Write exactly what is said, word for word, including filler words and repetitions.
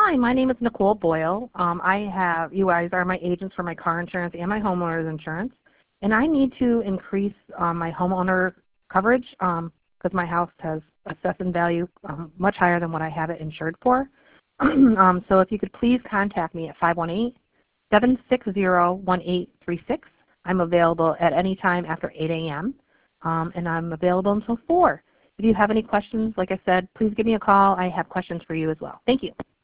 Hi, my name is Nicole Boyle. Um, I have, you guys are my agents for my car insurance and my homeowner's insurance. And I need to increase um, my homeowner coverage because um, my house has assessed value um, much higher than what I have it insured for. um, so if you could please contact me at five one eight, seven six zero, one eight three six. I'm available at any time after eight A M Um, and I'm available until four. If you have any questions, like I said, please give me a call. I have questions for you as well. Thank you.